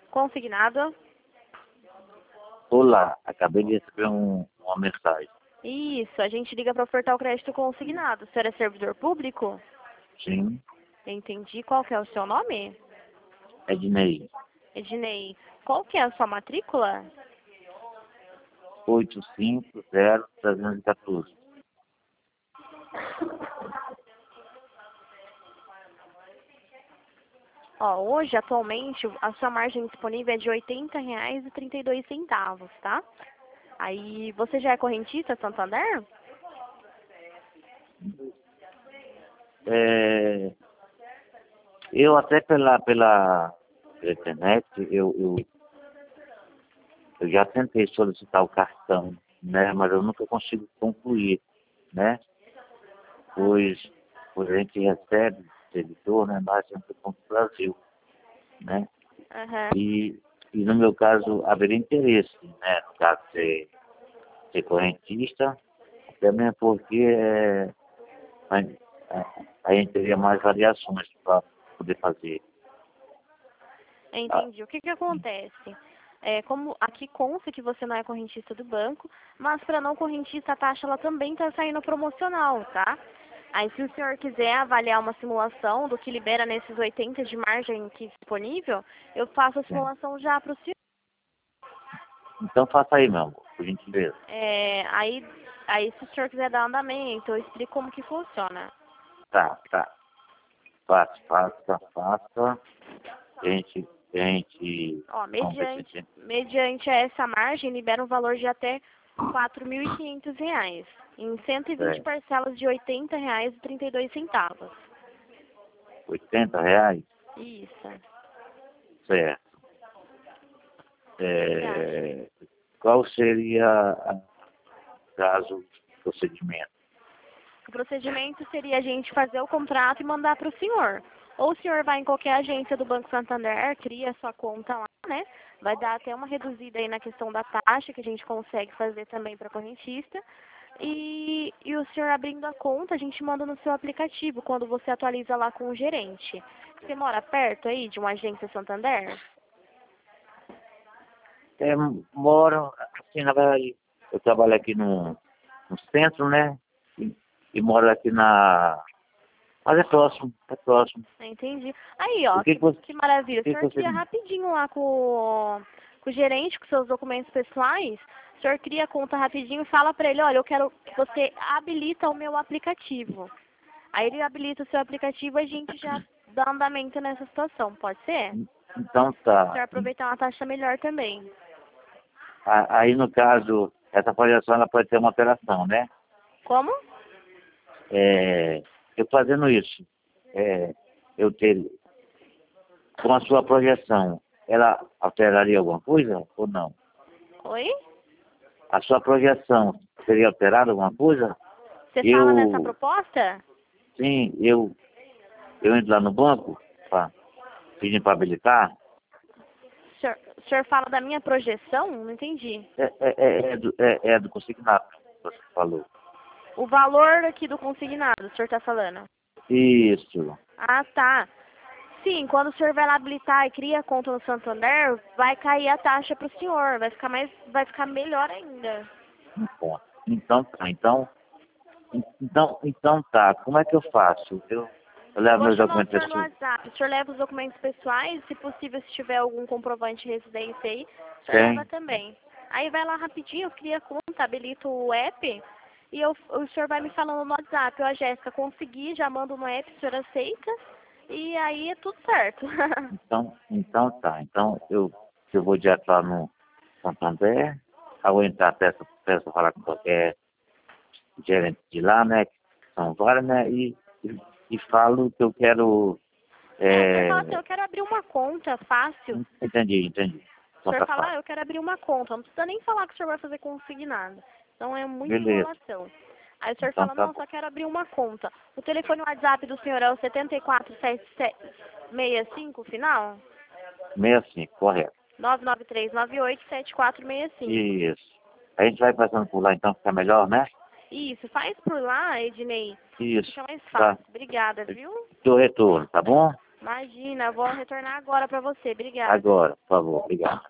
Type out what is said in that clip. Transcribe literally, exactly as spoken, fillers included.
Consignado? Olá, acabei de receber um, uma mensagem. Isso, a gente liga para ofertar o crédito consignado. O senhor é servidor público? Sim, Entendi. Qual que é o seu nome? Ednei. Ednei. Qual que é a sua matrícula? oito cinco zero três um quatro. Ó, hoje, atualmente, a sua margem disponível é de oitenta reais e trinta e dois centavos, tá? Aí, você já é correntista Santander? É, eu até pela, pela, pela internet, eu, eu, eu já tentei solicitar o cartão, né? Mas eu nunca consigo concluir, né? Pois, pois a gente recebe servidor, né? Nós sempre com o Brasil, né? Aham. E, e no meu caso haveria interesse, né? No caso de ser, ser correntista, até mesmo porque é, a, a, a gente teria mais variações para poder fazer. Ah, Entendi. O que que acontece? É, como aqui consta que você não é correntista do banco, mas para não correntista a taxa ela também está saindo promocional, tá? Aí se o senhor quiser avaliar uma simulação do que libera nesses oitenta de margem aqui disponível, eu faço a sim. simulação já para o senhor. Então faça aí, meu amor, por gentileza. É, aí, aí se o senhor quiser dar andamento, eu explico como que funciona. Tá, tá. Faça, faça, faça. A gente, a gente, Ó, vamos ver se a mediante, gente... mediante essa margem, libera um valor de até quatro mil e quinhentos reais, em cento e vinte É, parcelas de oitenta reais e trinta e dois centavos. oitenta reais? Isso. Certo. O que que você acha? É, qual seria, a- caso, procedimento? O procedimento seria a gente fazer o contrato e mandar para o senhor. Ou o senhor vai em qualquer agência do Banco Santander, cria sua conta lá, né? Vai dar até uma reduzida aí na questão da taxa, que a gente consegue fazer também para correntista. E, e o senhor abrindo a conta, a gente manda no seu aplicativo, quando você atualiza lá com o gerente. Você mora perto aí de uma agência Santander? É, moro, assim, na verdade, eu trabalho aqui no, no centro, né? E, e moro aqui na... Mas é próximo, é próximo. Entendi. Aí, O ó, que que, que você... que maravilha. O O que que senhor você... cria rapidinho lá com, o- com o gerente, com seus documentos pessoais. O senhor cria a conta rapidinho e fala pra ele, olha, eu quero que você habilita o meu aplicativo. Aí ele habilita o seu aplicativo e a gente já dá andamento nessa situação, pode ser? Então O tá. senhor aproveitar uma taxa melhor também. A- Aí, no caso, essa projeção ela pode ter uma alteração, né? Como? É, eu fazendo isso, é, eu ter, com a sua projeção, ela alteraria alguma coisa ou não? Oi? A sua projeção seria alterada alguma coisa? Você fala nessa Eu, proposta? sim, eu, eu entro lá no banco, pá, pedindo para habilitar, O senhor, o senhor fala da minha projeção? Não entendi. é, é, é, é do, é, é do consignado, que você falou. O valor aqui do consignado, o senhor está falando? Isso, Ah, tá. Sim, quando o senhor vai lá habilitar e cria a conta no Santander, vai cair a taxa para o senhor, vai ficar mais, vai ficar melhor ainda. não conta. Então tá, então, então, então tá, como é que eu faço? Eu, eu Eu levo vou meus chamar o documentos senhor no pessoais. WhatsApp. O senhor leva os documentos pessoais, se possível, se tiver algum comprovante de residência aí, o senhor leva Tem? também. Aí vai lá rapidinho, cria a conta, habilita o app e eu, o senhor vai me falando no WhatsApp. Eu, a Jéssica, consegui, já mando no app, o senhor aceita e aí é tudo certo. Então, então tá. Então eu, eu vou direto lá no Santander, eu vou entrar, peço, peço falar com qualquer gerente de lá, né? Que são vários, né? E, e, e falo que eu quero. É, o senhor fala assim, É, eu quero abrir uma conta fácil. entendi, entendi. O Então senhor tá fala, ah, fácil. eu quero abrir uma conta. Não precisa nem falar que o senhor vai fazer consignado. Então é muita Beleza. enrolação. Aí o senhor Então fala, tá não, bom. só quero abrir uma conta. O telefone WhatsApp do senhor é o sete quatro sete sete seis cinco, final? Meio assim, correto. nove nove três nove oito sete quatro seis cinco. Isso. A gente vai passando por lá, então fica melhor, né? Isso, faz por lá, Ednei. Isso. Fica mais Tá. fácil. Obrigada, viu? Do retorno, tá bom? Imagina, vou retornar agora para você. Obrigada. Agora, por favor, obrigado.